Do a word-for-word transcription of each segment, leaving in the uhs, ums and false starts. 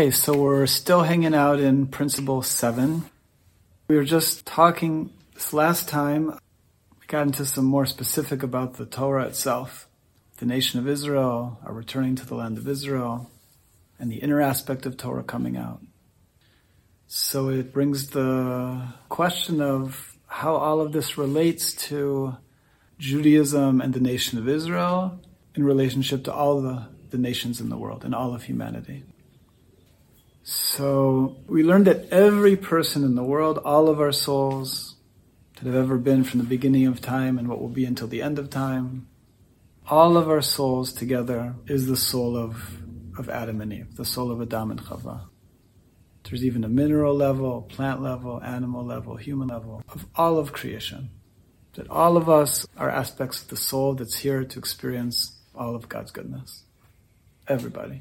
Okay, so we're still hanging out in Principle seven. We were just talking this last time, we got into some more specific about the Torah itself, the nation of Israel, our returning to the land of Israel, and the inner aspect of Torah coming out. So it brings the question of how all of this relates to Judaism and the nation of Israel in relationship to all the, the nations in the world and all of humanity. So we learned that every person in the world, all of our souls that have ever been from the beginning of time and what will be until the end of time, all of our souls together is the soul of, of Adam and Eve, the soul of Adam and Chava. There's even a mineral level, plant level, animal level, human level, of all of creation. That all of us are aspects of the soul that's here to experience all of God's goodness. Everybody.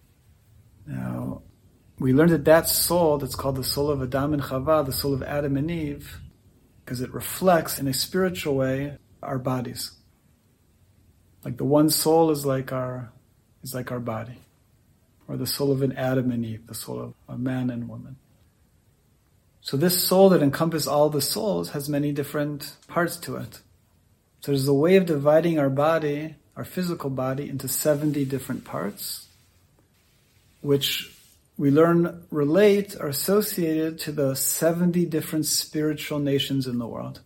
Now, we learned that that soul, that's called the soul of Adam and Chava, the soul of Adam and Eve, because it reflects in a spiritual way our bodies. Like the one soul is like our is like our body. Or the soul of an Adam and Eve, the soul of a man and woman. So this soul that encompasses all the souls has many different parts to it. So there's a way of dividing our body, our physical body, into seventy different parts, which we learn relate, are associated to the seventy different spiritual nations in the world.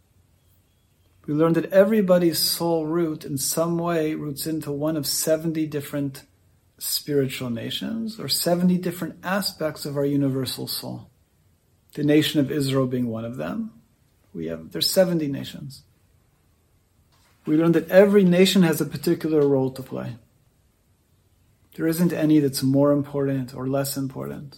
We learned that everybody's soul root in some way roots into one of seventy different spiritual nations, or seventy different aspects of our universal soul. The nation of Israel being one of them. We have, there's seventy nations. We learned that every nation has a particular role to play. There isn't any that's more important or less important.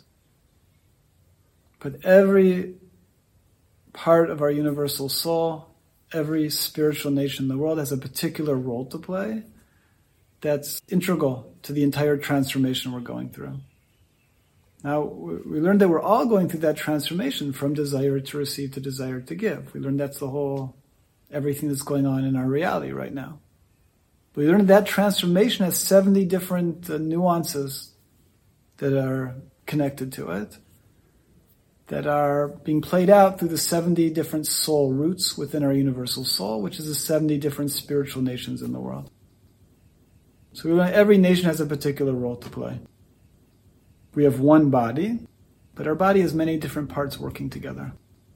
But every part of our universal soul, every spiritual nation in the world has a particular role to play that's integral to the entire transformation we're going through. Now, we learned that we're all going through that transformation from desire to receive to desire to give. We learned that's the whole, everything that's going on in our reality right now. We learned that transformation has seventy different uh, nuances that are connected to it, that are being played out through the seventy different soul roots within our universal soul, which is the seventy different spiritual nations in the world. So we learned every nation has a particular role to play. We have one body, but our body has many different parts working together.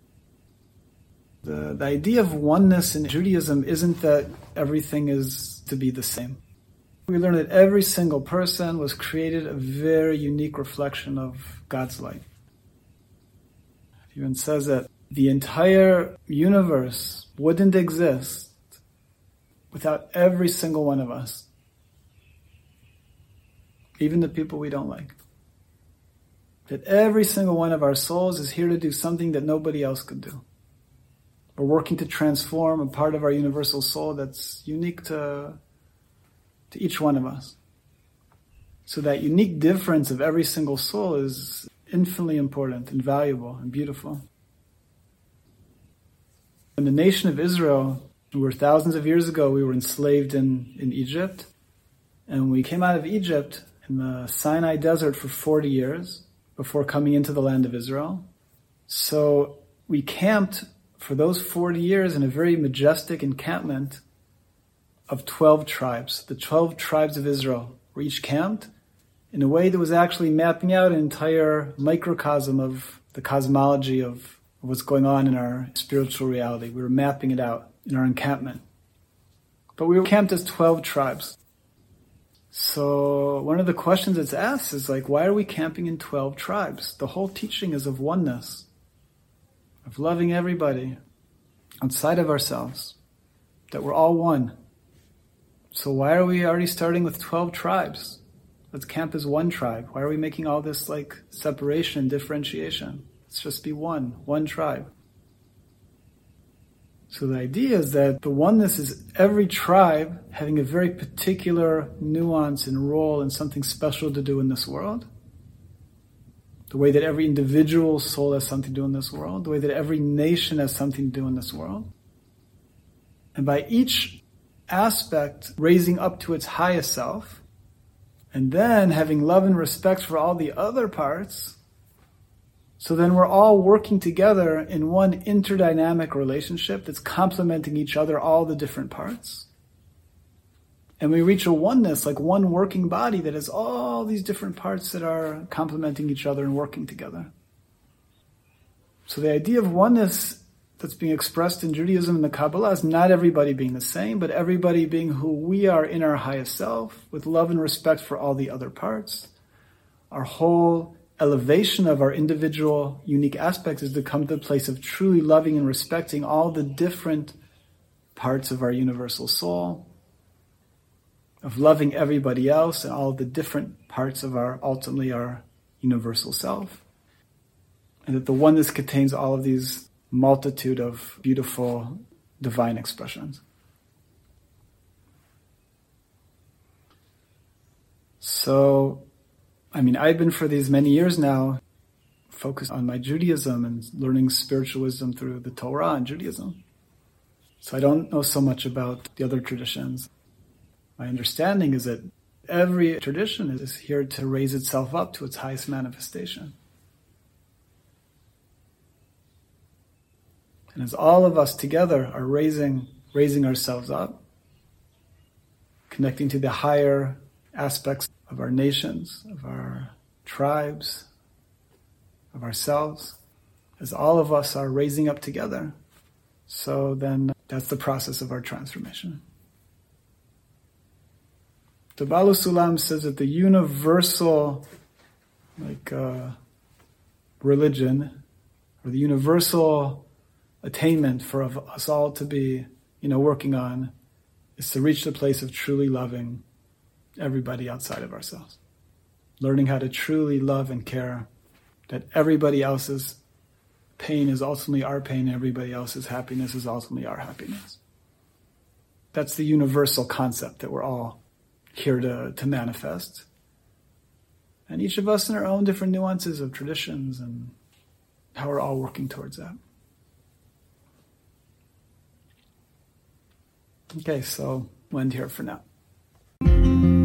The, the idea of oneness in Judaism isn't that everything is to be the same. We learned that every single person was created a very unique reflection of God's light. It even says that the entire universe wouldn't exist without every single one of us. Even the people we don't like. That every single one of our souls is here to do something that nobody else could do. We're working to transform a part of our universal soul that's unique to, to each one of us. So that unique difference of every single soul is infinitely important and valuable and beautiful. In the nation of Israel, we were thousands of years ago, we were enslaved in, in Egypt. And we came out of Egypt in the Sinai desert for forty years before coming into the land of Israel. So we camped for those forty years in a very majestic encampment of twelve tribes. The twelve tribes of Israel were each camped in a way that was actually mapping out an entire microcosm of the cosmology of what's going on in our spiritual reality. We were mapping it out in our encampment. But we were camped as twelve tribes. So one of the questions that's asked is like, why are we camping in twelve tribes? The whole teaching is of oneness, of loving everybody outside of ourselves, that we're all one. So why are we already starting with twelve tribes? Let's camp as one tribe. Why are we making all this like separation and differentiation? Let's just be one, one tribe. So the idea is that the oneness is every tribe having a very particular nuance and role and something special to do in this world. The way that every individual soul has something to do in this world. The way that every nation has something to do in this world. And by each aspect raising up to its highest self, And then having love and respect for all the other parts, so then we're all working together in one interdynamic relationship that's complementing each other, all the different parts. And we reach a oneness, like one working body that has all these different parts that are complementing each other and working together. So the idea of oneness that's being expressed in Judaism and the Kabbalah is not everybody being the same, but everybody being who we are in our highest self, with love and respect for all the other parts. Our whole elevation of our individual unique aspects is to come to the place of truly loving and respecting all the different parts of our universal soul, of loving everybody else and all the different parts of our, ultimately our universal self. And that the oneness contains all of these multitude of beautiful divine expressions. So, I mean, I've been for these many years now focused on my Judaism and learning spiritual wisdom through the Torah and Judaism. So I don't know so much about the other traditions. My understanding is that every tradition is here to raise itself up to its highest manifestation. And as all of us together are raising, raising ourselves up, connecting to the higher aspects of our nations, of our tribes, of ourselves, as all of us are raising up together, so then that's the process of our transformation. The Baal Sulam says that the universal, like, uh, religion, or the universal attainment for us all to be, you know, working on, is to reach the place of truly loving everybody outside of ourselves. Learning how to truly love and care that everybody else's pain is ultimately our pain, and everybody else's happiness is ultimately our happiness. That's the universal concept that we're all here to, to manifest. And each of us in our own different nuances of traditions and how we're all working towards that. Okay, so we'll end here for now.